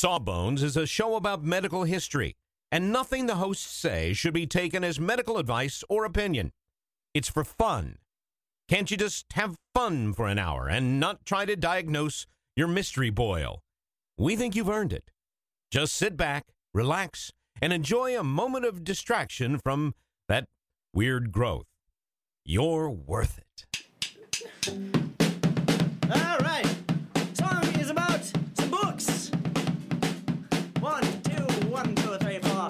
Sawbones is a show about medical history, and nothing the hosts say should be taken as medical advice or opinion. It's for fun. Can't you just have fun for an hour and not try to diagnose your mystery boil? We think you've earned it. Just sit back, relax, and enjoy a moment of distraction from that weird growth. You're worth it. All right. Song is about some books. 1, 2, 1, 2, 3, 4.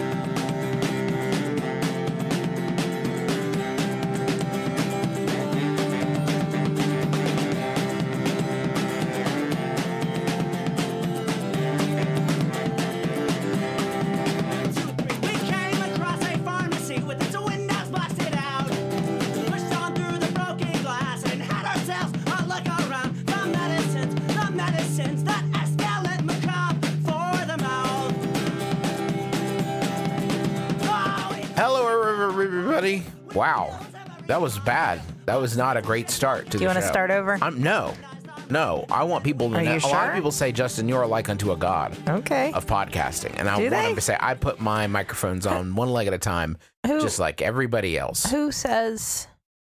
Everybody, wow, that was bad. That was not a great start to the show. Do you want to start over? No. I want people to know. You sure? A lot of people say, Justin, you are like unto a god. Okay. Of podcasting, and I want them to say, I put my microphones on one leg at a time, just like everybody else. Who says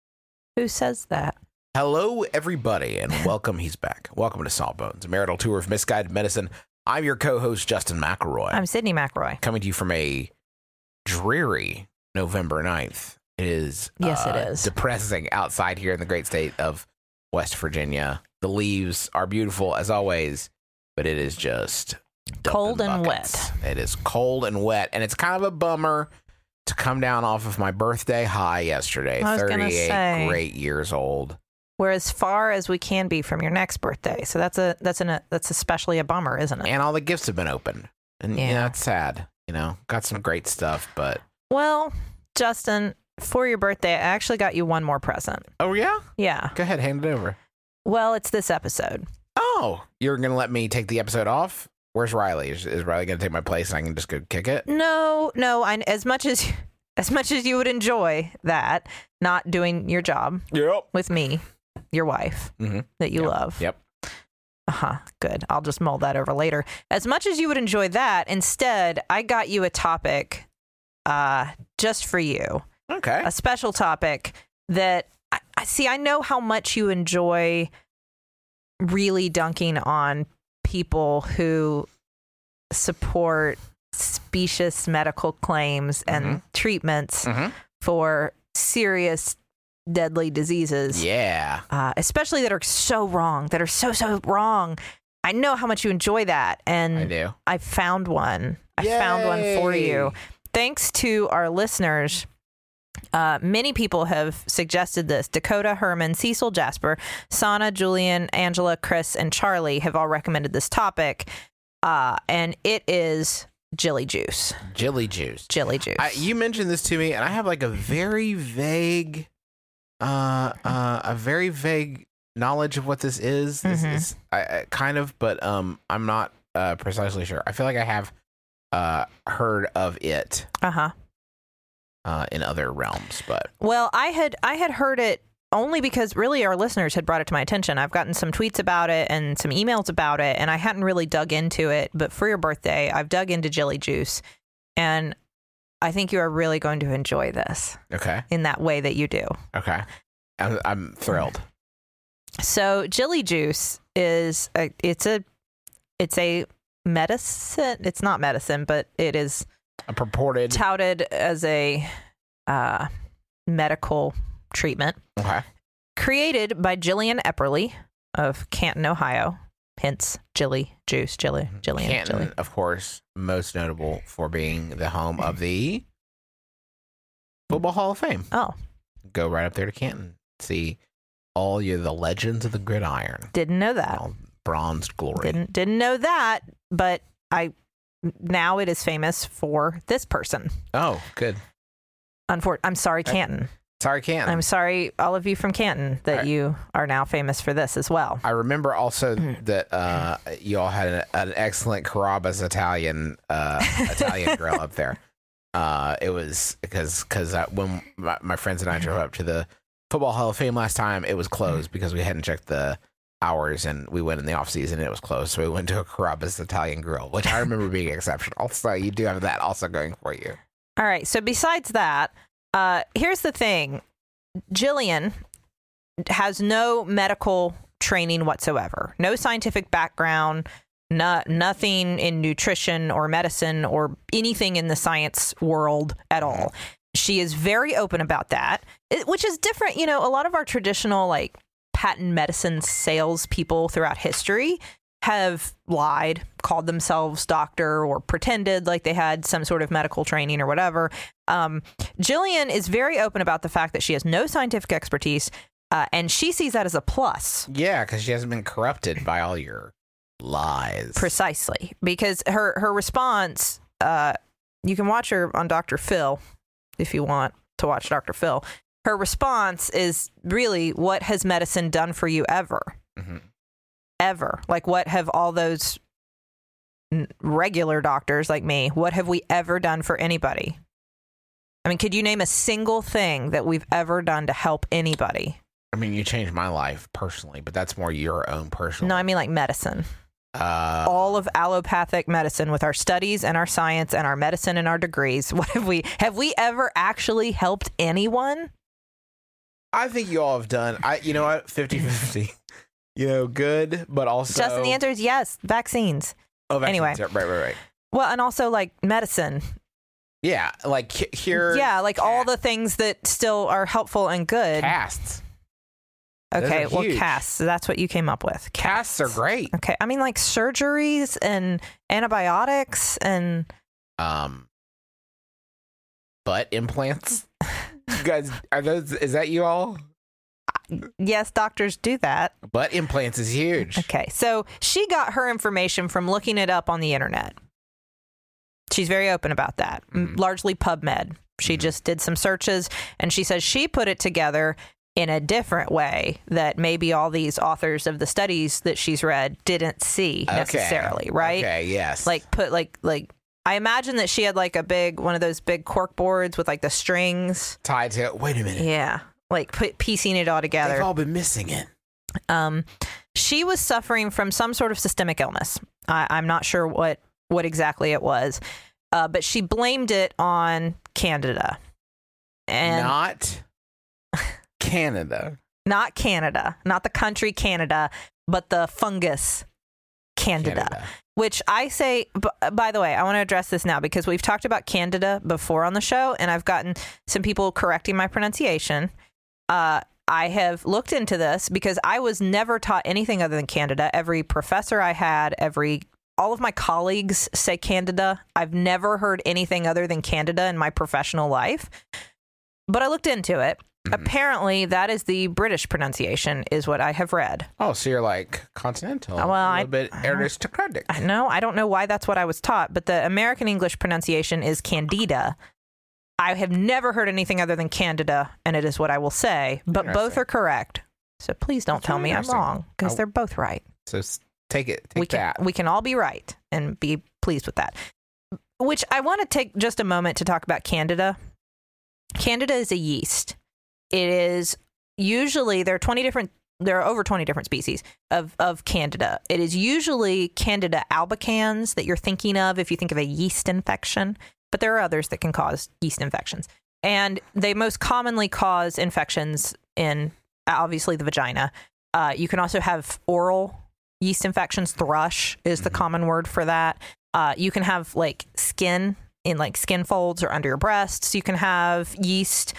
that? Hello, everybody, and welcome. He's back. Welcome to Sawbones, a marital tour of misguided medicine. I'm your co-host, Justin McElroy. I'm Sydney McElroy. Coming to you from a dreary November 9th. It is depressing outside here in the great state of West Virginia. The leaves are beautiful as always, but it is just cold and wet. It is cold and wet, and it's kind of a bummer to come down off of my birthday high yesterday. 38 great years old. We're as far as we can be from your next birthday, so that's especially a bummer, isn't it? And all the gifts have been opened, and it's sad. Got some great stuff, but well, Justin, for your birthday, I actually got you one more present. Oh, yeah? Yeah. Go ahead, hand it over. Well, it's this episode. Oh, you're going to let me take the episode off? Where's Riley? Is Riley going to take my place and I can just go kick it? No. As much as you would enjoy that, not doing your job with me, your wife, that you love. Yep. Good. I'll just mull that over later. As much as you would enjoy that, instead, I got you a topic just for you. Okay. A special topic that I know how much you enjoy really dunking on people who support specious medical claims and treatments for serious deadly diseases. Yeah. Especially that are so wrong, that are so wrong. I know how much you enjoy that. And I do. I found one. Yay. I found one for you. Thanks to our listeners, many people have suggested this. Dakota, Herman, Cecil, Jasper, Sana, Julian, Angela, Chris, and Charlie have all recommended this topic. And it is Jilly Juice. Jilly Juice. Jilly Juice. You mentioned this to me, and I have like a very vague knowledge of what this is. This is kind of, but I'm not precisely sure. I feel like I have heard of it in other realms, but well, I had heard it only because really our listeners had brought it to my attention. I've gotten some tweets about it and some emails about it, and I hadn't really dug into it. But for your birthday, I've dug into Jilly Juice, and I think you are really going to enjoy this. Okay. In that way that you do. Okay. I'm thrilled. So Jilly Juice is it's a medicine. It's not medicine, but it is a purported touted as a medical treatment. Okay. Created by Jillian Epperly of Canton, Ohio. Hence Jilly Juice. Jillian. Canton, of course, most notable for being the home of the Football Hall of Fame. Oh. Go right up there to Canton. See all the legends of the gridiron. Didn't know that. All bronzed glory. Didn't know that, but now it is famous for this person. Oh, good. I'm sorry, Canton. Sorry, Canton. I'm sorry, all of you from Canton, that you are now famous for this as well. I remember also that you all had an excellent Carrabba's Italian grill up there. It was because when my friends and I drove up to the Football Hall of Fame last time, it was closed because we hadn't checked the hours, and we went in the off season and it was closed. So we went to a Carrabba's Italian Grill, which I remember being exceptional. So you do have that also going for you. All right. So besides that, here's the thing. Jillian has no medical training whatsoever, no scientific background, nothing in nutrition or medicine or anything in the science world at all. She is very open about that, which is different. You know, a lot of our traditional like patent medicine salespeople throughout history have lied, called themselves doctor, or pretended like they had some sort of medical training or whatever. Jillian is very open about the fact that she has no scientific expertise, and she sees that as a plus. Yeah, because she hasn't been corrupted by all your lies. Precisely, because her response, you can watch her on Dr. Phil if you want to watch Dr. Phil. Her response is really, what has medicine done for you ever? Mm-hmm. Ever. Like, what have all those regular doctors like me, what have we ever done for anybody? I mean, could you name a single thing that we've ever done to help anybody? I mean, you changed my life personally, but that's more your own personal. No, I mean like medicine. All of allopathic medicine with our studies and our science and our medicine and our degrees. What have we ever actually helped anyone? I think you all have done. You know what? 50-50. You know, good, but also. Justin, the answer is yes. Vaccines. Oh, vaccines. Anyway. Right. Well, and also like medicine. Yeah, like here. Yeah, like all the things that still are helpful and good. Casts. Okay, well, casts. That's what you came up with. Casts are great. Okay, I mean like surgeries and antibiotics and. Butt implants. You guys, is that you all? Yes, doctors do that. Butt implants is huge. Okay, so she got her information from looking it up on the internet. She's very open about that, largely PubMed. She just did some searches, and she says she put it together in a different way that maybe all these authors of the studies that she's read didn't see necessarily, right? Okay, yes. Like I imagine that she had like one of those big cork boards with like the strings tied to it. Wait a minute. Yeah. Like piecing it all together. They've all been missing it. She was suffering from some sort of systemic illness. I'm not sure what exactly it was, but she blamed it on Candida. And not Canada. Not Canada. Not the country Canada, but the fungus Candida. Which I say, by the way, I want to address this now because we've talked about Candida before on the show, and I've gotten some people correcting my pronunciation. I have looked into this because I was never taught anything other than Candida. Every professor I had, all of my colleagues say Candida. I've never heard anything other than Candida in my professional life. But I looked into it. Apparently, that is the British pronunciation, is what I have read. Oh, so you're like continental, well, a little bit aristocratic. No, I don't know why that's what I was taught, but the American English pronunciation is Candida. I have never heard anything other than Candida, and it is what I will say, but both are correct. So please don't tell me I'm wrong, because they're both right. So take that. We can all be right and be pleased with that. Which I want to take just a moment to talk about Candida. Candida is a yeast. It is usually, there are over 20 different species of Candida. It is usually Candida albicans that you're thinking of if you think of a yeast infection, but there are others that can cause yeast infections. And they most commonly cause infections in, obviously, the vagina. You can also have oral yeast infections. Thrush is the common word for that. You can have like skin in like skin folds or under your breasts. You can have yeast.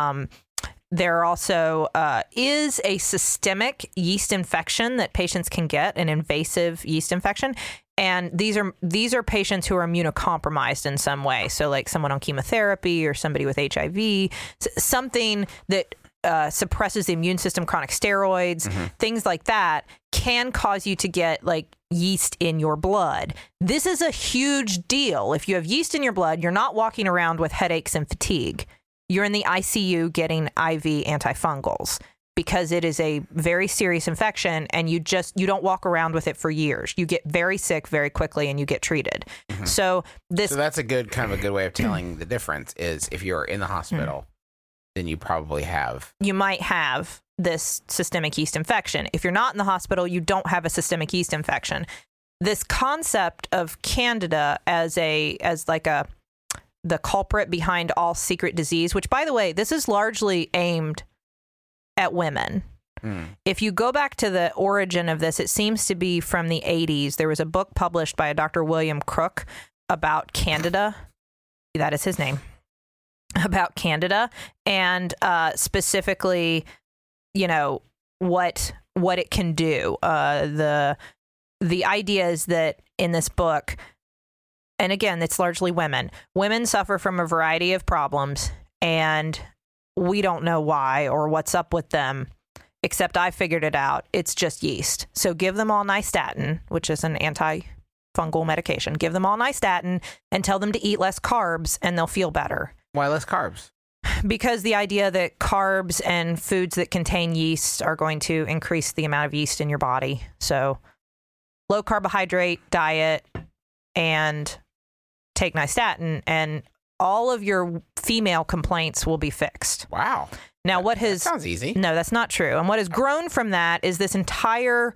There also is a systemic yeast infection that patients can get, an invasive yeast infection. And these are patients who are immunocompromised in some way. So like someone on chemotherapy or somebody with HIV, something that suppresses the immune system, chronic steroids, things like that can cause you to get like yeast in your blood. This is a huge deal. If you have yeast in your blood, you're not walking around with headaches and fatigue. You're in the ICU getting IV antifungals because it is a very serious infection and you don't walk around with it for years. You get very sick very quickly and you get treated. So that's a good way of telling the difference is if you're in the hospital, then you might have this systemic yeast infection. If you're not in the hospital, you don't have a systemic yeast infection. This concept of Candida as the culprit behind all secret disease, which, by the way, this is largely aimed at women. If you go back to the origin of this, it seems to be from the 80s. There was a book published by a Dr. William Crook about Candida. That is his name. About Candida, and specifically, what it can do. The idea is that in this book, and again, it's largely women. Women suffer from a variety of problems, and we don't know why or what's up with them, except I figured it out. It's just yeast. So give them all nystatin, which is an antifungal medication. Give them all nystatin and tell them to eat less carbs, and they'll feel better. Why less carbs? Because the idea that carbs and foods that contain yeast are going to increase the amount of yeast in your body. So low carbohydrate diet and take nystatin, and all of your female complaints will be fixed. Wow. Now, that sounds easy. No, that's not true. And what has grown from that is this entire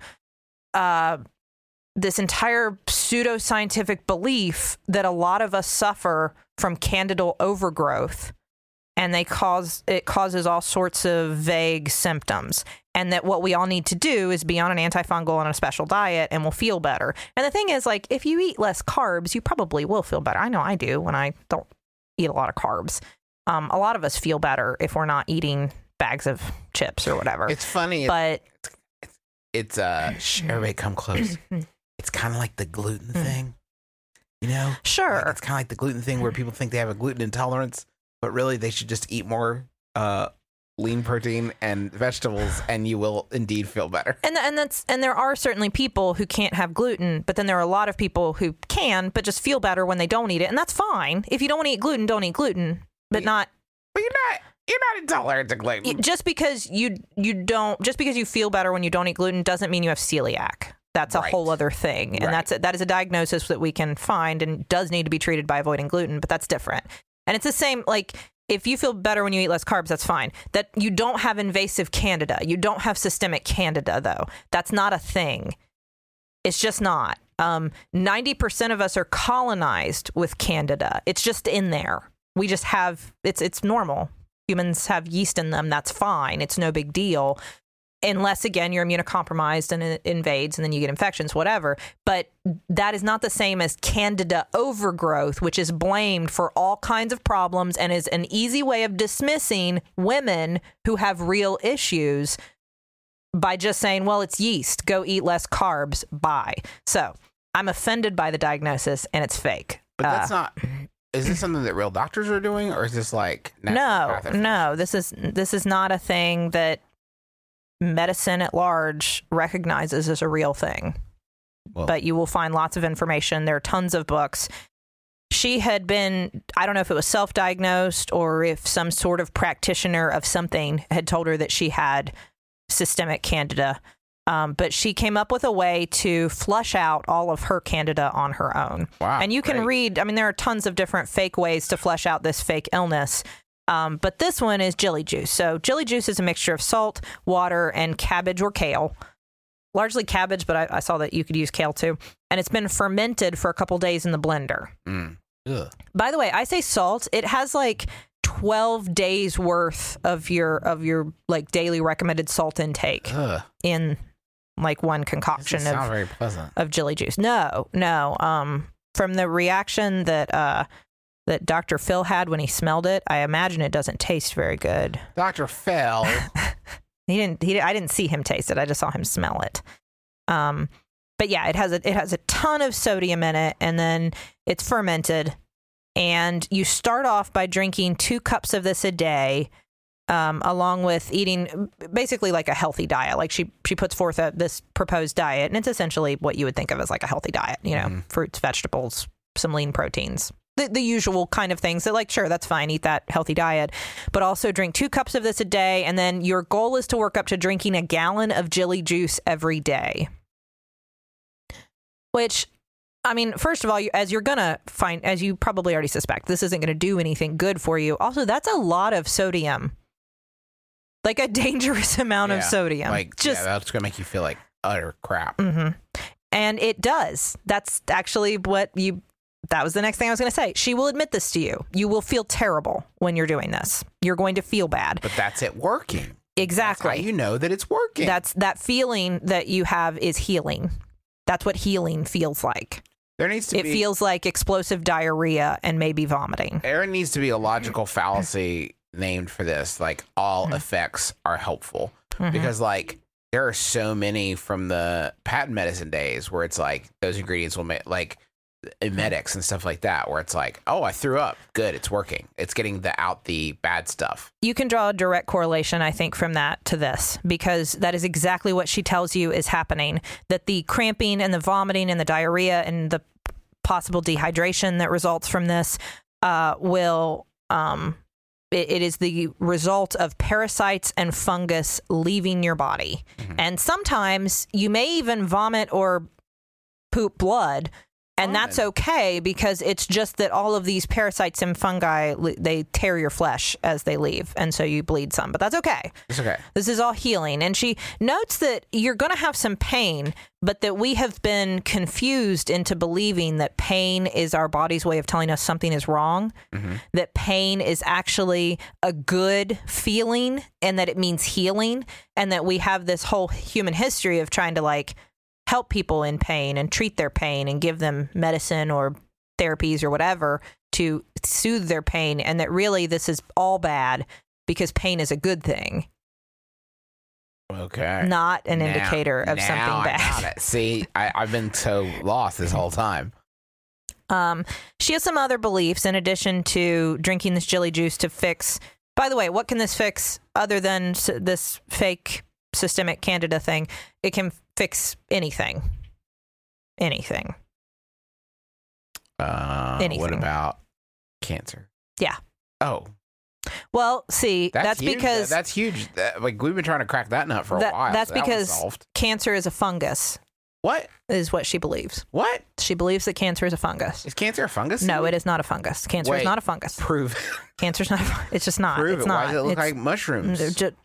pseudoscientific belief that a lot of us suffer from candidal overgrowth, and it causes all sorts of vague symptoms, and that what we all need to do is be on an antifungal and a special diet, and we'll feel better. And the thing is, like, if you eat less carbs, you probably will feel better. I know I do when I don't eat a lot of carbs. A lot of us feel better if we're not eating bags of chips or whatever. It's funny, but it's everybody come close. It's kind of like the gluten thing, Sure. Like, it's kind of like the gluten thing where people think they have a gluten intolerance, but really they should just eat more lean protein and vegetables, and you will indeed feel better. And there are certainly people who can't have gluten, but then there are a lot of people who can, but just feel better when they don't eat it, and that's fine. If you don't want to eat gluten, don't eat gluten, but not. But you're not intolerant to gluten. Just because you feel better when you don't eat gluten doesn't mean you have celiac. That's a whole other thing, and that is a diagnosis that we can find and does need to be treated by avoiding gluten, but that's different. And it's the same, like, if you feel better when you eat less carbs, that's fine. That you don't have invasive candida. You don't have systemic candida, though. That's not a thing. It's just not. 90% of us are colonized with candida. It's just in there. We just have, it's normal. Humans have yeast in them. That's fine. It's no big deal. Unless, again, you're immunocompromised and it invades and then you get infections, whatever. But that is not the same as candida overgrowth, which is blamed for all kinds of problems and is an easy way of dismissing women who have real issues by just saying, well, it's yeast. Go eat less carbs. Bye. So I'm offended by the diagnosis, and it's fake. But that's not... Is this something that real doctors are doing, or is this like... No. This is not a thing that medicine at large recognizes as a real thing. Well, but you will find lots of information. There are tons of books. She had been, I don't know if it was self-diagnosed or if some sort of practitioner of something had told her that she had systemic candida. But she came up with a way to flush out all of her candida on her own. Wow, and you can read, there are tons of different fake ways to flush out this fake illness. But this one is jelly juice. So jelly juice is a mixture of salt, water, and cabbage or kale. Largely cabbage, but I saw that you could use kale too. And it's been fermented for a couple days in the blender. By the way, I say salt. It has like 12 days worth of your like daily recommended salt intake in like one concoction very pleasant. Of jelly juice. No. From the reaction that Dr. Phil had when he smelled it, I imagine it doesn't taste very good. Dr. Phil. I didn't see him taste it. I just saw him smell it. But yeah, it has a ton of sodium in it, and then it's fermented. And you start off by drinking 2 cups of this a day, along with eating basically like a healthy diet. Like she puts forth this proposed diet, and it's essentially what you would think of as like a healthy diet. Fruits, vegetables, some lean proteins. The usual kind of things that, like, sure, that's fine. Eat that healthy diet, but also drink 2 cups of this a day. And then your goal is to work up to drinking a gallon of jelly juice every day. Which, first of all, as you probably already suspect, this isn't going to do anything good for you. Also, that's a lot of sodium. like a dangerous amount of sodium. Like, that's going to make you feel like utter crap. Mm-hmm. And it does. That's actually that was the next thing I was going to say. She will admit this to you. You will feel terrible when you're doing this. You're going to feel bad. But that's it working. Exactly. That's how you know that it's working. That feeling that you have is healing. That's what healing feels like. It feels like explosive diarrhea and maybe vomiting. There needs to be a logical fallacy named for this. Like, all effects are helpful. Because, like, there are so many from the patent medicine days where it's like those ingredients will make, like, emetics and stuff like that, where it's like, oh, I threw up. Good, it's working. It's getting out the bad stuff. You can draw a direct correlation, I think, from that to this, because that is exactly what she tells you is happening. That the cramping and the vomiting and the diarrhea and the possible dehydration that results from this it is the result of parasites and fungus leaving your body. And sometimes you may even vomit or poop blood. And that's okay, because it's just that all of these parasites and fungi, they tear your flesh as they leave. And so you bleed some, but that's okay. It's okay. This is all healing. And she notes that you're going to have some pain, but that we have been confused into believing that pain is our body's way of telling us something is wrong, that pain is actually a good feeling and that it means healing, and that we have this whole human history of trying to, like, help people in pain and treat their pain and give them medicine or therapies or whatever to soothe their pain, and that really this is all bad because pain is a good thing. Okay. Not an indicator of something bad. I got it. See, I've been so lost this whole time. She has some other beliefs in addition to drinking this jelly juice to fix. By the way, what can this fix other than this fake systemic candida thing? It can fix anything. Anything. What about cancer? Yeah. Oh. Well, see, that's huge. because that's huge. Like, we've been trying to crack that nut for a while. That's because cancer is a fungus. What? Is what she believes. What? She believes that cancer is a fungus. Is cancer a fungus? No, it is not a fungus. Cancer is not a fungus. Prove it. Cancer's not. It's just not. Prove it's it. not. Why does it look like mushrooms?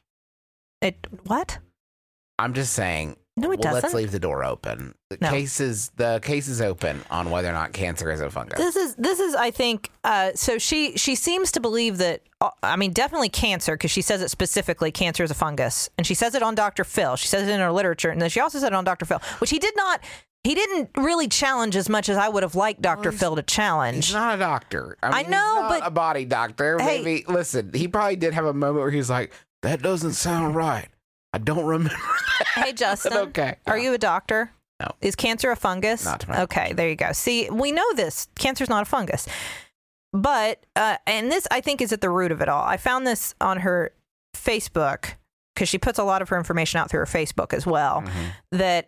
What? I'm just saying. No, it doesn't. Let's leave the door open. The case is open on whether or not cancer is a fungus. This is I think so she seems to believe that, I mean, definitely cancer, because she says it specifically, cancer is a fungus, and she says it on Dr. Phil. She says it in her literature, and then she also said it on Dr. Phil, which he didn't really challenge as much as I would have liked Dr. Phil to challenge. He's not a doctor. I mean, know, he's not but a body doctor. Hey, maybe listen, he probably did have a moment where he was like, that doesn't sound right. I don't remember that. Hey, Justin. Okay. Are you a doctor? No. Is cancer a fungus? Not to my Okay, there you go. See, we know this. Cancer's not a fungus. But, and this, I think, is at the root of it all. I found this on her Facebook, because she puts a lot of her information out through her Facebook as well, that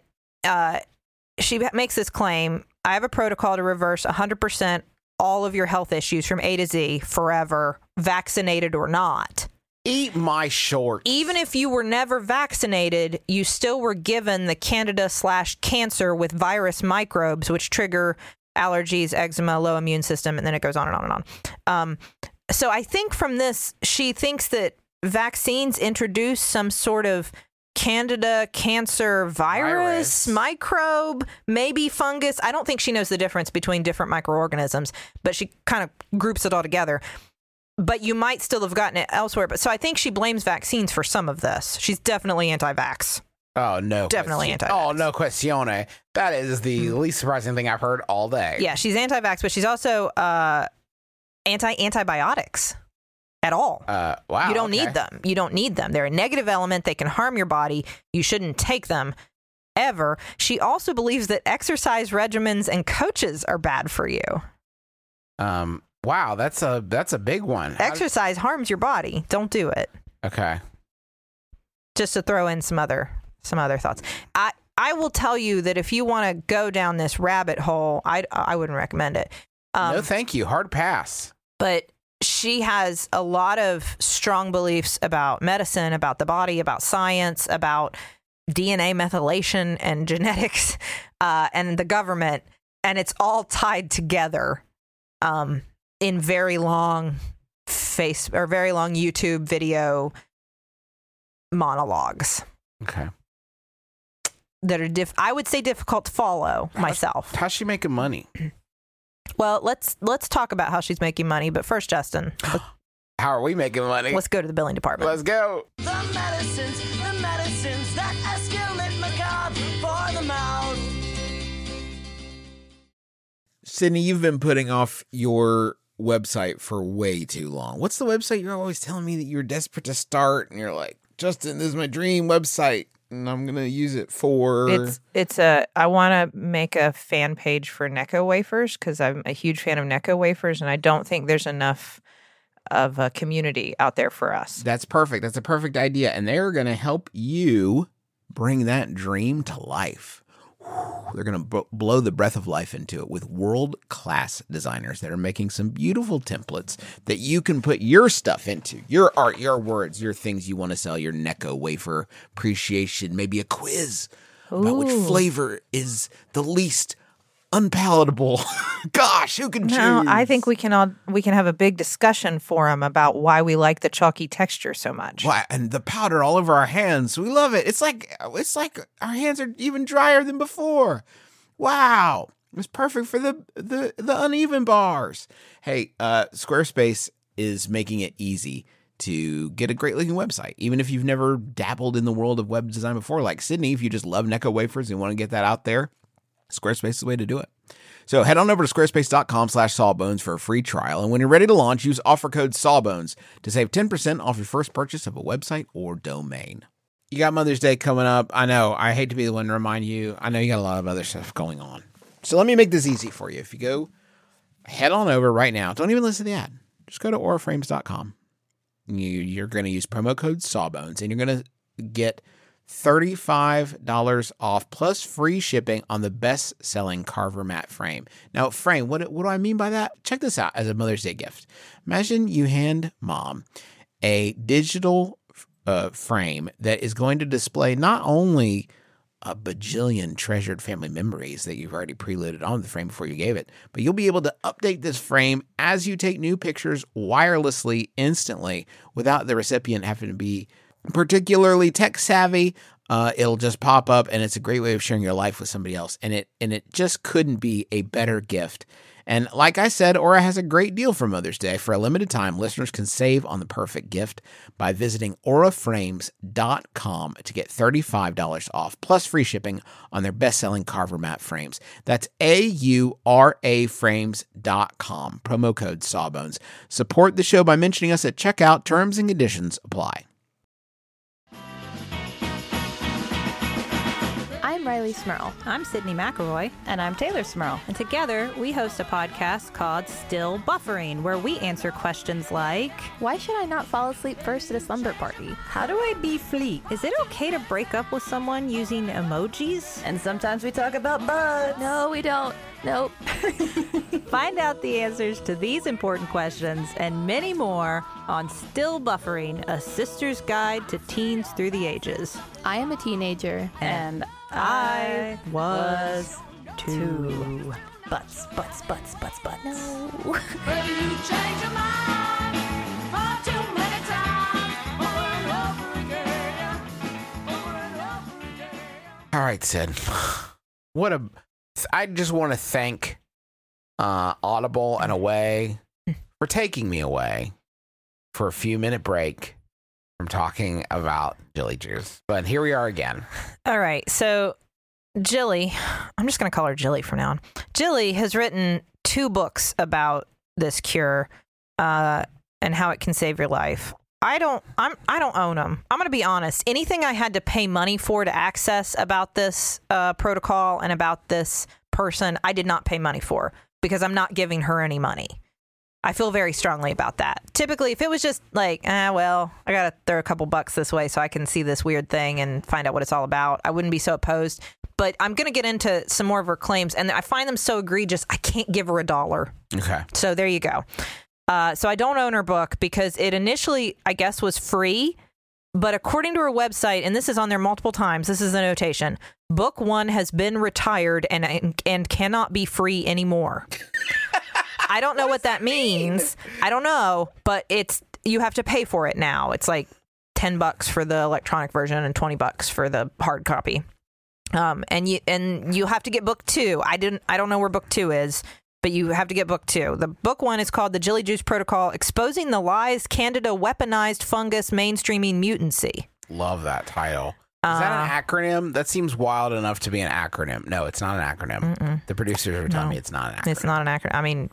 she makes this claim: I have a protocol to reverse 100% all of your health issues from A to Z forever, vaccinated or not. Eat my shorts. Even if you were never vaccinated, you still were given the candida/cancer with virus microbes, which trigger allergies, eczema, low immune system, and then it goes on and on and on. So I think from this, she thinks that vaccines introduce some sort of candida cancer virus, microbe, maybe fungus. I don't think she knows the difference between different microorganisms, but she kind of groups it all together. But you might still have gotten it elsewhere. But so I think she blames vaccines for some of this. She's definitely anti-vax. Oh, no. Definitely anti-vax. Oh, no questione. That is the least surprising thing I've heard all day. Yeah, she's anti-vax, but she's also anti-antibiotics at all. Wow. You don't need them. You don't need them. They're a negative element. They can harm your body. You shouldn't take them ever. She also believes that exercise regimens and coaches are bad for you. Wow, that's a big one. Exercise harms your body. Don't do it. Okay. Just to throw in some other thoughts. I will tell you that if you want to go down this rabbit hole, I wouldn't recommend it. No, thank you. Hard pass. But she has a lot of strong beliefs about medicine, about the body, about science, about DNA methylation and genetics, and the government, and it's all tied together in very long YouTube video monologues. Okay. That are I would say difficult to follow myself. How's she making money? Well, let's talk about how she's making money. But first, Justin, how are we making money? Let's go to the billing department. Let's go. The medicines that escalate macabre for the mouth. Sydney, you've been putting off your website for way too long. What's the website you're always telling me that you're desperate to start? And you're like, Justin, this is my dream website, and I'm going to use it for... I want to make a fan page for Necco wafers because I'm a huge fan of Necco wafers, and I don't think there's enough of a community out there for us. That's perfect. That's a perfect idea. And they're going to help you bring that dream to life. They're going to blow the breath of life into it with world-class designers that are making some beautiful templates that you can put your stuff into, your art, your words, your things you want to sell, your Necco wafer appreciation, maybe a quiz about which flavor is the least unpalatable. Gosh, who can choose? No, I think we can have a big discussion forum about why we like the chalky texture so much. Why, and the powder all over our hands. We love it. It's like our hands are even drier than before. Wow. It's perfect for the uneven bars. Hey, Squarespace is making it easy to get a great looking website. Even if you've never dabbled in the world of web design before, like Sydney, if you just love Necco wafers and want to get that out there, Squarespace is the way to do it. So head on over to squarespace.com/sawbones for a free trial. And when you're ready to launch, use offer code SAWBONES to save 10% off your first purchase of a website or domain. You got Mother's Day coming up. I know. I hate to be the one to remind you. I know you got a lot of other stuff going on. So let me make this easy for you. If you go, head on over right now. Don't even listen to the ad. Just go to auraframes.com. You're going to use promo code SAWBONES, and you're going to get $35 off plus free shipping on the best-selling Carver mat frame. Now, frame, what do I mean by that? Check this out as a Mother's Day gift. Imagine you hand mom a digital frame that is going to display not only a bajillion treasured family memories that you've already preloaded on the frame before you gave it, but you'll be able to update this frame as you take new pictures wirelessly instantly without the recipient having to be particularly tech savvy. It'll just pop up, and it's a great way of sharing your life with somebody else. And it just couldn't be a better gift. And like I said, Aura has a great deal for Mother's Day. For a limited time, listeners can save on the perfect gift by visiting auraframes.com to get $35 off plus free shipping on their best-selling Carver mat frames. That's AURA frames.com. Promo code SAWBONES. Support the show by mentioning us at checkout. Terms and conditions apply. I'm Riley Smurl. I'm Sydney McElroy. And I'm Taylor Smurl. And together, we host a podcast called Still Buffering, where we answer questions like, why should I not fall asleep first at a slumber party? How do I be fleet? Is it okay to break up with someone using emojis? And sometimes we talk about bugs. No, we don't. Nope. Find out the answers to these important questions and many more on Still Buffering, a sister's guide to teens through the ages. I am a teenager. And I was too. Butts. No. But you change your mind far too many times, over and over again, over and over again. All right, Sid. I just want to thank Audible and Away for taking me away for a few minute break from talking about Jilly Juice. But here we are again. All right. So Jilly, I'm just going to call her Jilly from now on. Jilly has written 2 books about this cure and how it can save your life. I don't own them. I'm going to be honest. Anything I had to pay money for to access about this protocol and about this person, I did not pay money for because I'm not giving her any money. I feel very strongly about that. Typically, if it was just like, well, I got to throw a couple bucks this way so I can see this weird thing and find out what it's all about, I wouldn't be so opposed. But I'm going to get into some more of her claims, and I find them so egregious, I can't give her $1. Okay. So there you go. So I don't own her book because it initially, I guess, was free. But according to her website, and this is on there multiple times, this is the notation, book 1 has been retired and cannot be free anymore. I don't know what that means. I don't know, but you have to pay for it now. It's like $10 for the electronic version and $20 for the hard copy. And you have to get book 2. I don't know where book 2 is, but you have to get book 2. The book 1 is called The Jilly Juice Protocol: Exposing the Lies Candida Weaponized Fungus Mainstreaming Mutancy. Love that title. Is that an acronym? That seems wild enough to be an acronym. No, it's not an acronym. Mm-mm. The producers are telling me it's not an acronym. It's not an acronym. I mean,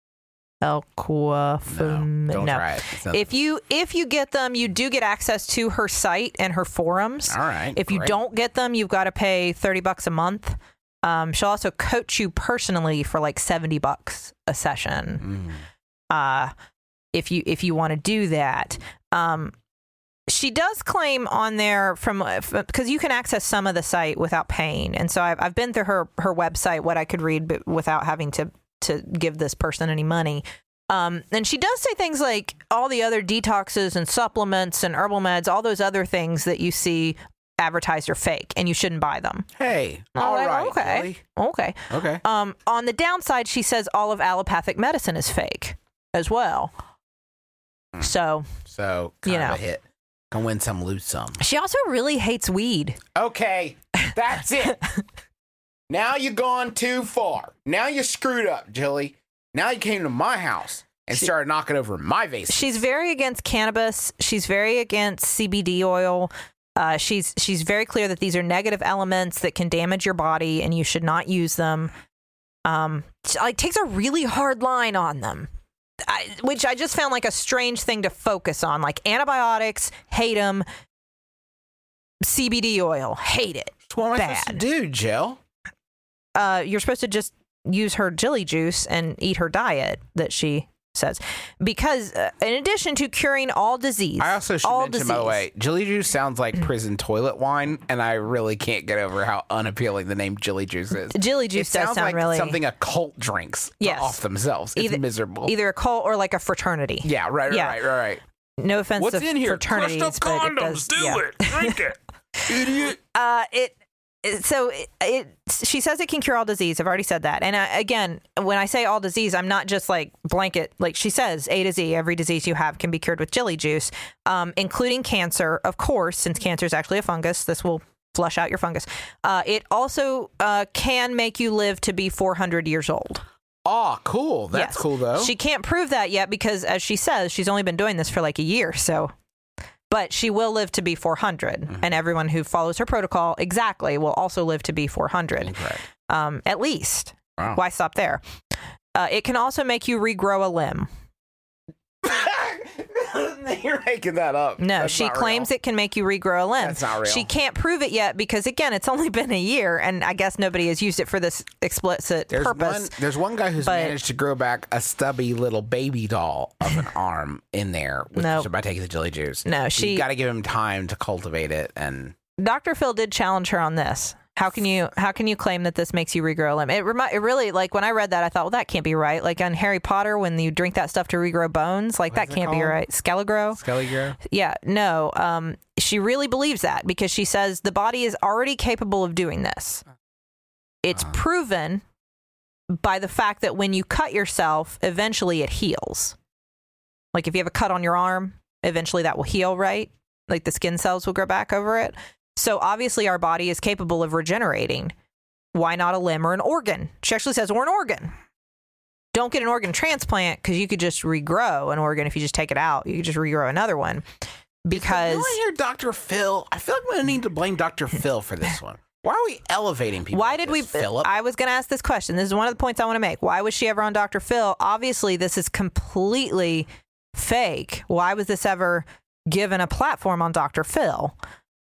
Elquafum. No, don't try it. If you get them, you do get access to her site and her forums. All right. If you don't get them, you've got to pay $30 a month. She'll also coach you personally for like $70 a session. If you want to do that. She does claim on there because you can access some of the site without paying. And so I've been through her website, what I could read, but without having to give this person any money. And she does say things like all the other detoxes and supplements and herbal meds, all those other things that you see advertised are fake and you shouldn't buy them. Hey, all right. Okay. On the downside, she says all of allopathic medicine is fake as well. So kind of a hit. Can win some, lose some. She also really hates weed. Okay, that's it. Now you've gone too far. Now you screwed up, Jilly. Now you came to my house and started knocking over my vases. She's very against cannabis. She's very against CBD oil. She's very clear that these are negative elements that can damage your body and you should not use them. She takes a really hard line on them. Which I just found like a strange thing to focus on. Like antibiotics, hate them. CBD oil, hate it. What am I supposed to do, Jill? You're supposed to just use her Jilly Juice and eat her diet that she says. Because in addition to curing all disease... I also should mention, by the way, Jilly Juice sounds like prison toilet wine, and I really can't get over how unappealing the name Jilly Juice is. Jilly Juice does sound like really... something a cult drinks off themselves. It's miserable. Either a cult or like a fraternity. Yeah, right. No offense What's to in here? fraternities, Crushed up condoms. It Drink it. Idiot. She says it can cure all disease. I've already said that. And again, when I say all disease, I'm not just like blanket. Like she says, A to Z, every disease you have can be cured with Jilly Juice, including cancer, of course, since cancer is actually a fungus. This will flush out your fungus. It also can make you live to be 400 years old. Oh, cool. That's cool, though. She can't prove that yet because, as she says, she's only been doing this for like a year. But she will live to be 400, and everyone who follows her protocol exactly will also live to be 400, at least. Wow. Why stop there? It can also make you regrow a limb. You're making that up. No, she claims it can make you regrow a limb. That's not real. She can't prove it yet because, again, it's only been a year, and I guess nobody has used it for this explicit purpose. There's one guy who's managed to grow back a stubby little baby doll of an arm in there by taking the Jilly Juice. No, you got to give him time to cultivate it. And Dr. Phil did challenge her on this. How can you claim that this makes you regrow a limb? It really, like, when I read that, I thought, well, that can't be right. Like on Harry Potter, when you drink that stuff to regrow bones, like that can't be right. Skelligro? Yeah, no. She really believes that because she says the body is already capable of doing this. It's proven by the fact that when you cut yourself, eventually it heals. Like if you have a cut on your arm, eventually that will heal, right? Like the skin cells will grow back over it. So obviously our body is capable of regenerating. Why not a limb or an organ? She actually says, or an organ. Don't get an organ transplant because you could just regrow an organ if you just take it out. You could just regrow another one. Because I hear Dr. Phil. I feel like I'm going to need to blame Dr. Phil for this one. Why are we elevating people? Why did we, Philip? I was going to ask this question. This is one of the points I want to make. Why was she ever on Dr. Phil? Obviously, this is completely fake. Why was this ever given a platform on Dr. Phil?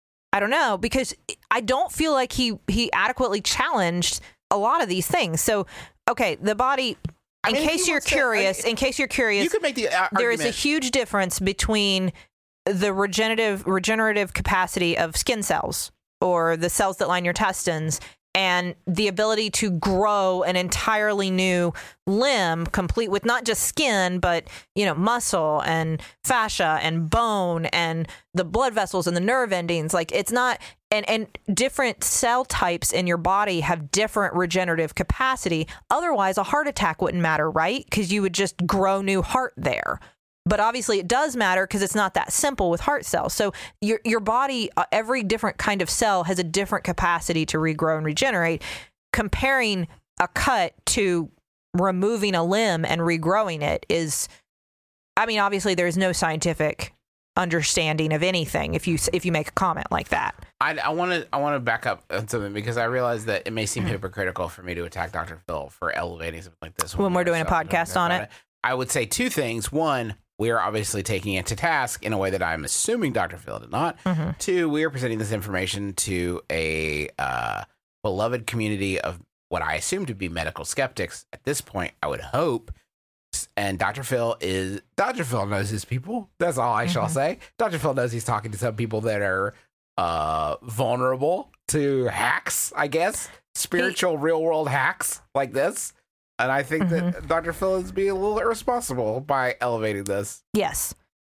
I don't know, because I don't feel like he adequately challenged a lot of these things. So, okay, the body, in case you're curious, you could make the argument. There is a huge difference between the regenerative capacity of skin cells or the cells that line your intestines and the ability to grow an entirely new limb, complete with not just skin, but, muscle and fascia and bone and the blood vessels and the nerve endings. Like it's not, and different cell types in your body have different regenerative capacity. Otherwise, a heart attack wouldn't matter, right? Because you would just grow new heart there. But obviously it does matter because it's not that simple with heart cells. So your body, every different kind of cell has a different capacity to regrow and regenerate. Comparing a cut to removing a limb and regrowing it is, I mean, obviously there's no scientific understanding of anything if you make a comment like that. I want to back up on something because I realize that it may seem hypocritical for me to attack Dr. Phil for elevating something like this when we're doing a podcast on it. I would say two things. One, we are obviously taking it to task in a way that I'm assuming Dr. Phil did not. Mm-hmm. Two, we are presenting this information to a beloved community of what I assume to be medical skeptics. At this point, I would hope. And Dr. Phil knows his people. That's all I shall say. Dr. Phil knows he's talking to some people that are vulnerable to hacks, I guess. Spiritual, real world hacks like this. And I think that Dr. Phil is being a little irresponsible by elevating this. Yes.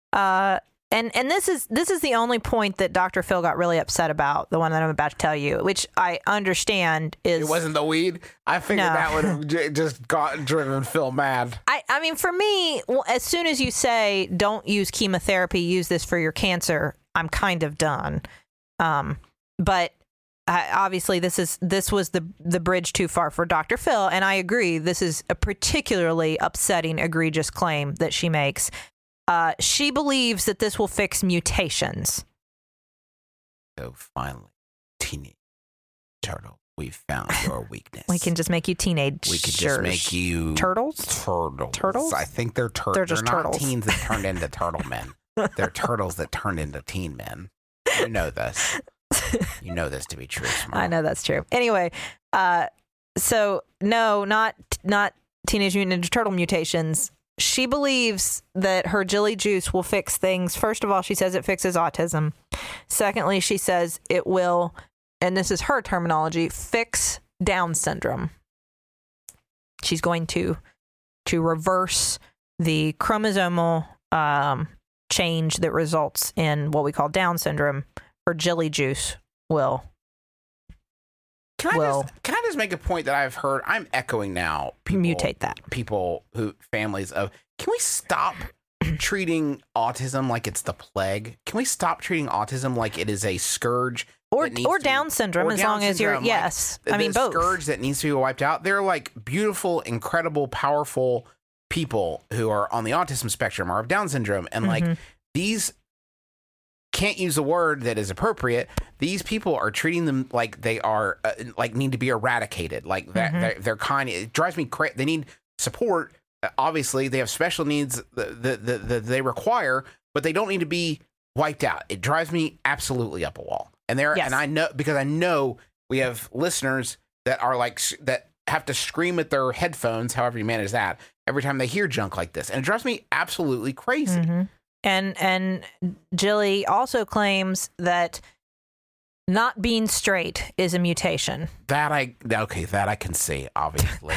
And this is the only point that Dr. Phil got really upset about, the one that I'm about to tell you, which I understand is... It wasn't the weed? I figured that would have just driven Phil mad. I mean, for me, as soon as you say, don't use chemotherapy, use this for your cancer, I'm kind of done. But obviously, this was the bridge too far for Dr. Phil, and I agree, this is a particularly upsetting, egregious claim that she makes. She believes that this will fix mutations. So finally, teenage turtle, we've found your weakness. We can just make you teenage. We can just make you turtles. Turtles. I think they're turtles. They're just turtles. Not teens that turned into turtle men. They're turtles that turned into teen men. You know this. You know this to be true. Smart. I know that's true. Anyway, so no, not Teenage Mutant Ninja Turtle mutations. She believes that her Jilly Juice will fix things. First of all, she says it fixes autism. Secondly, she says it will, and this is her terminology, fix Down syndrome. She's going to reverse the chromosomal change that results in what we call Down syndrome. Her Jilly Juice will. Can I just make a point that I've heard? I'm echoing now. Mutate that. Families of, can we stop treating autism like it's the plague? Can we stop treating autism like it is a scourge? Or Down syndrome, as long as you're, yes. I mean, both. Scourge that needs to be wiped out. They're like beautiful, incredible, powerful people who are on the autism spectrum or have Down syndrome. And like these, can't use a word that is appropriate. These people are treating them like they are like need to be eradicated. Like that, they're kind. It drives me crazy. They need support. Obviously, they have special needs that they require, but they don't need to be wiped out. It drives me absolutely up a wall. And and I know, because I know we have listeners that are like that have to scream at their headphones, however you manage that, every time they hear junk like this, and it drives me absolutely crazy. And Jilly also claims that not being straight is a mutation. That I can see, obviously.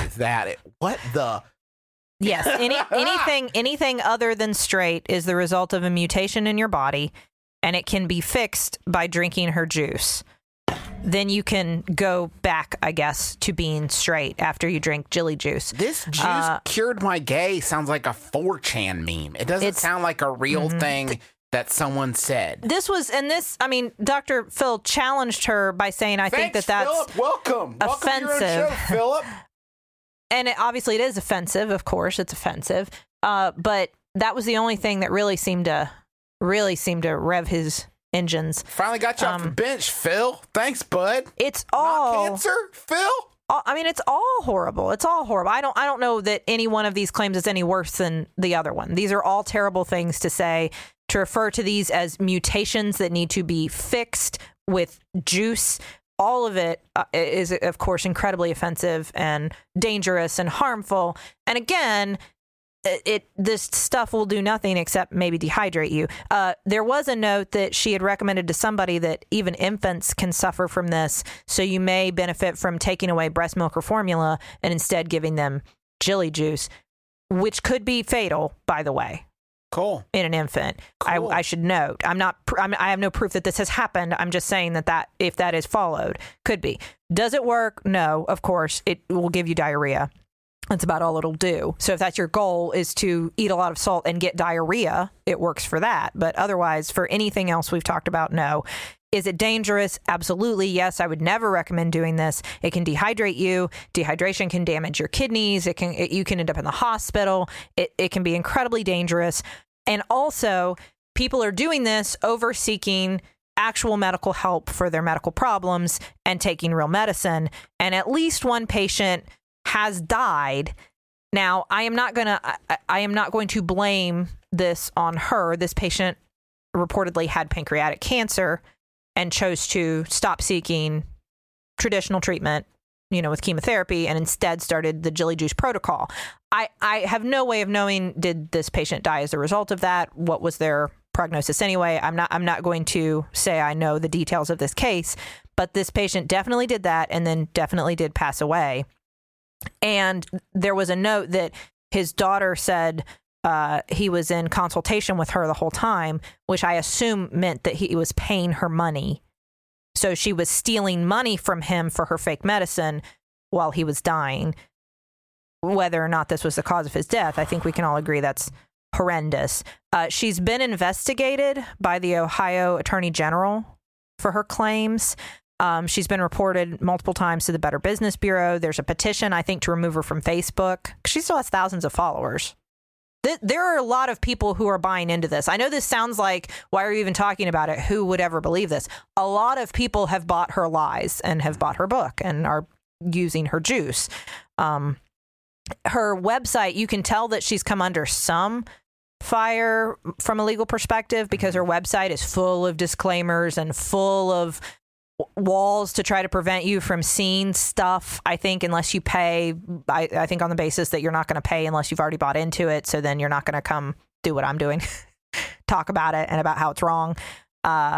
Yes, anything other than straight is the result of a mutation in your body, and it can be fixed by drinking her juice. Then you can go back, I guess, to being straight after you drink Jilly Juice. This juice cured my gay sounds like a 4chan meme. It doesn't sound like a real thing that someone said. Dr. Phil challenged her by saying, I think that's Philip. Welcome. Offensive. Welcome to your own show, Philip. And obviously it is offensive, of course, it's offensive. But that was the only thing that really seemed to rev his engines. Finally got you off the bench, Phil. Thanks, bud. It's all not cancer, Phil. I mean, it's all horrible. It's all horrible. I don't know that any one of these claims is any worse than the other one. These are all terrible things to say. To refer to these as mutations that need to be fixed with juice. All of it is, of course, incredibly offensive and dangerous and harmful. And again, this stuff will do nothing except maybe dehydrate you. There was a note that she had recommended to somebody that even infants can suffer from this, so you may benefit from taking away breast milk or formula and instead giving them Jilly Juice, which could be fatal, by the way. Cool. In an infant. Cool. I should note. I have no proof that this has happened. I'm just saying that if that is followed, could be. Does it work? No, of course. It will give you diarrhea. That's about all it'll do. So if that's your goal, is to eat a lot of salt and get diarrhea, it works for that. But otherwise, for anything else we've talked about, no. Is it dangerous? Absolutely. Yes, I would never recommend doing this. It can dehydrate you. Dehydration can damage your kidneys. You can end up in the hospital. It can be incredibly dangerous. And also, people are doing this over seeking actual medical help for their medical problems and taking real medicine. And at least one patient has died. Now, I am not going to blame this on her. This patient reportedly had pancreatic cancer and chose to stop seeking traditional treatment, with chemotherapy, and instead started the Jilly Juice protocol. I have no way of knowing, did this patient die as a result of that? What was their prognosis anyway? I'm not going to say I know the details of this case, but this patient definitely did that and then definitely did pass away. And there was a note that his daughter said he was in consultation with her the whole time, which I assume meant that he was paying her money. So she was stealing money from him for her fake medicine while he was dying. Whether or not this was the cause of his death, I think we can all agree that's horrendous. She's been investigated by the Ohio Attorney General for her claims. She's been reported multiple times to the Better Business Bureau. There's a petition, I think, to remove her from Facebook. She still has thousands of followers. There are a lot of people who are buying into this. I know this sounds like, why are you even talking about it? Who would ever believe this? A lot of people have bought her lies and have bought her book and are using her juice. Her website, you can tell that she's come under some fire from a legal perspective because her website is full of disclaimers and full of walls to try to prevent you from seeing stuff, I think, unless you pay. I think on the basis that you're not going to pay unless you've already bought into it. So then you're not going to come do what I'm doing, talk about it and about how it's wrong. But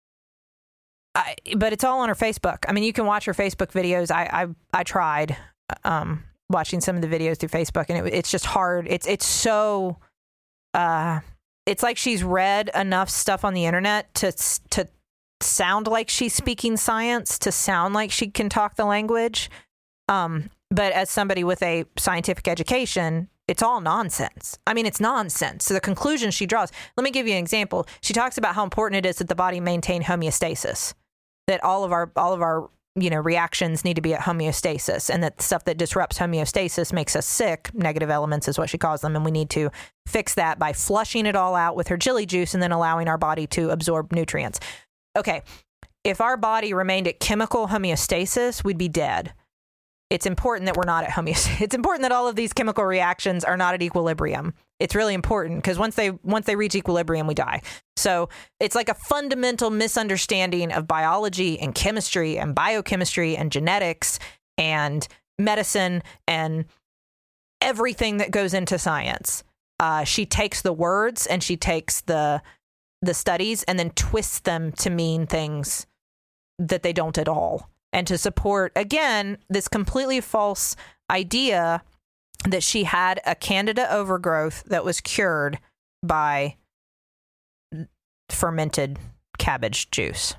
it's all on her Facebook. I mean, you can watch her Facebook videos. I tried watching some of the videos through Facebook, and it's just hard. It's so it's like she's read enough stuff on the internet to sound like she's speaking science, to sound like she can talk the language. But as somebody with a scientific education, it's all nonsense. I mean, it's nonsense. So the conclusion she draws, let me give you an example. She talks about how important it is that the body maintain homeostasis, that all of our reactions need to be at homeostasis, and that stuff that disrupts homeostasis makes us sick. Negative elements is what she calls them. And we need to fix that by flushing it all out with her Jilly Juice and then allowing our body to absorb nutrients. Okay, if our body remained at chemical homeostasis, we'd be dead. It's important that we're not at homeostasis. It's important that all of these chemical reactions are not at equilibrium. It's really important because once they reach equilibrium, we die. So it's like a fundamental misunderstanding of biology and chemistry and biochemistry and genetics and medicine and everything that goes into science. She takes the words and she takes the studies and then twists them to mean things that they don't at all. And to support, again, this completely false idea that she had a candida overgrowth that was cured by fermented cabbage juice.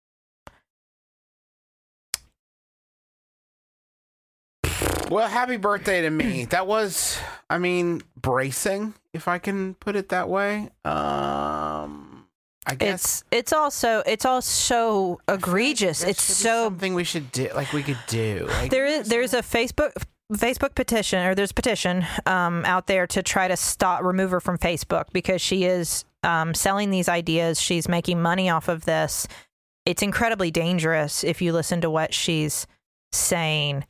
Well, happy birthday to me. That was, bracing, if I can put it that way. I guess it's all so egregious. It's so something we should do, we could do. There's a Facebook petition, or there's a petition out there to try to remove her from Facebook because she is selling these ideas. She's making money off of this. It's incredibly dangerous if you listen to what she's saying.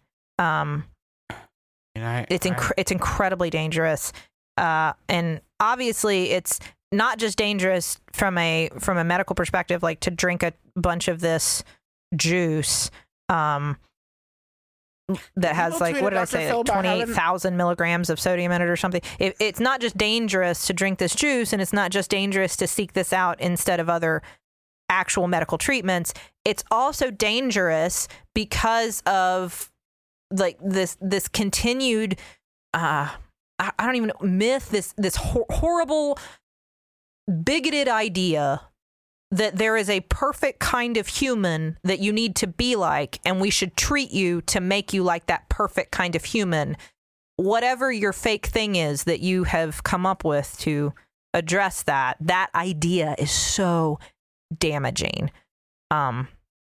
It's incredibly dangerous, and obviously it's not just dangerous from a medical perspective, like to drink a bunch of this juice that has what did I say, 28,000 milligrams of sodium in it or something. It's not just dangerous to drink this juice, and it's not just dangerous to seek this out instead of other actual medical treatments. It's also dangerous because of this continued I don't even know, myth, this horrible bigoted idea that there is a perfect kind of human that you need to be like, and we should treat you to make you like that perfect kind of human, whatever your fake thing is that you have come up with to address that idea is so damaging. Yeah,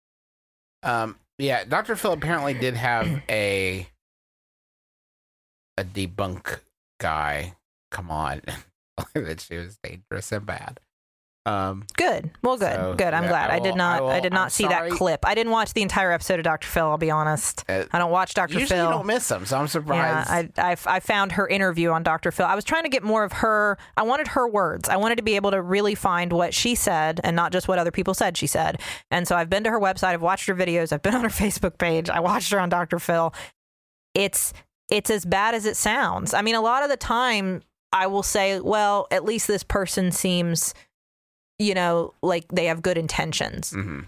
Dr. Phil apparently did have a debunk guy come on that she was dangerous and bad. Good. Well, good. So, good. I'm glad. I did not see that clip. I didn't watch the entire episode of Dr. Phil. I'll be honest. I don't watch Dr. Phil. Usually you don't miss them, so I'm surprised. Yeah, I found her interview on Dr. Phil. I was trying to get more of her. I wanted her words. I wanted to be able to really find what she said and not just what other people said she said. And so I've been to her website. I've watched her videos. I've been on her Facebook page. I watched her on Dr. Phil. It's as bad as it sounds. I mean, a lot of the time I will say, well, at least this person seems, like they have good intentions. Mm-hmm.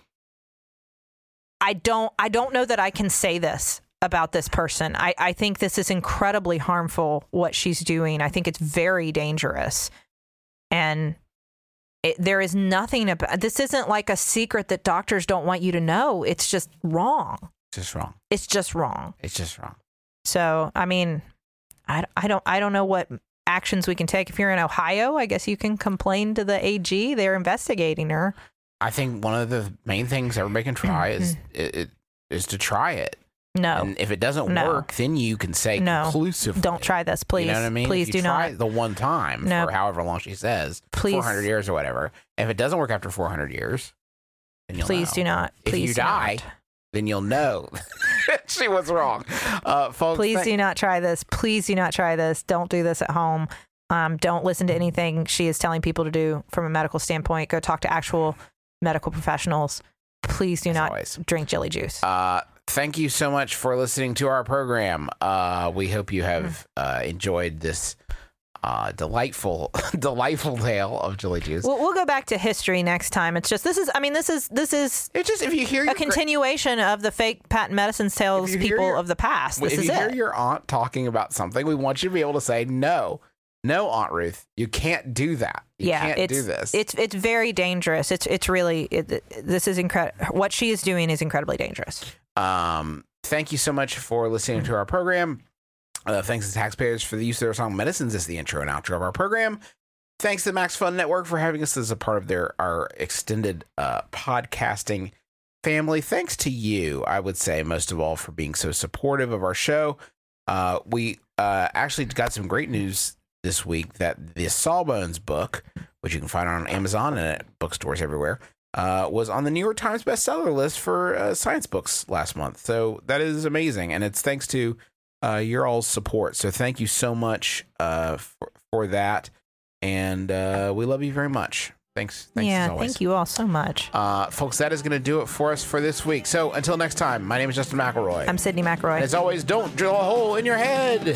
I don't know that I can say this about this person. I think this is incredibly harmful, what she's doing. I think it's very dangerous. And there is nothing about, this isn't like a secret that doctors don't want you to know. It's just wrong. Just wrong. It's just wrong. It's just wrong. So, I mean, I don't know what actions we can take. If you're in Ohio, I guess you can complain to the AG. They're investigating her. I think one of the main things everybody can try is to try it. No. And if it doesn't work, then you can say conclusively, don't try this, please. You know what I mean? Please if you do try not. It the one time for however long she says, please. 400 years or whatever. If it doesn't work after 400 years, then you'll know. Do not. If you die, then you'll know she was wrong. Folks, please do not try this. Please do not try this. Don't do this at home. Don't listen to anything she is telling people to do from a medical standpoint. Go talk to actual medical professionals. Please do not drink jelly juice. Thank you so much for listening to our program. We hope you have enjoyed this delightful tale of jelly juice. We'll go back to history next time. It's just this is it's just if you hear a continuation of the fake patent medicine sales people of the past. If you hear your aunt talking about something, we want you to be able to say no, Aunt Ruth, you can't do that. You can't do this. It's very dangerous. It's really this is incredible. What she is doing is incredibly dangerous. Thank you so much for listening to our program. Thanks to taxpayers for the use of their song Medicines as the intro and outro of our program. Thanks to the Max Fun Network for having us as a part of our extended podcasting family. Thanks to you, I would say, most of all, for being so supportive of our show. We actually got some great news this week that the Sawbones book, which you can find on Amazon and at bookstores everywhere, was on the New York Times bestseller list for science books last month. So that is amazing. And it's thanks to your all's support. So thank you so much for that. And we love you very much. Thanks as always. Thank you all so much. Folks, that is going to do it for us for this week. So until next time, my name is Justin McElroy. I'm Sydney McElroy. And as always, don't drill a hole in your head.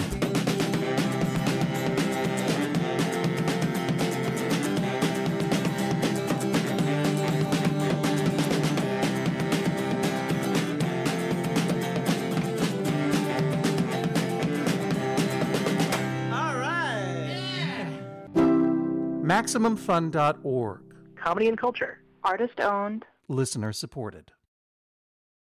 MaximumFun.org. Comedy and culture. Artist owned. Listener supported.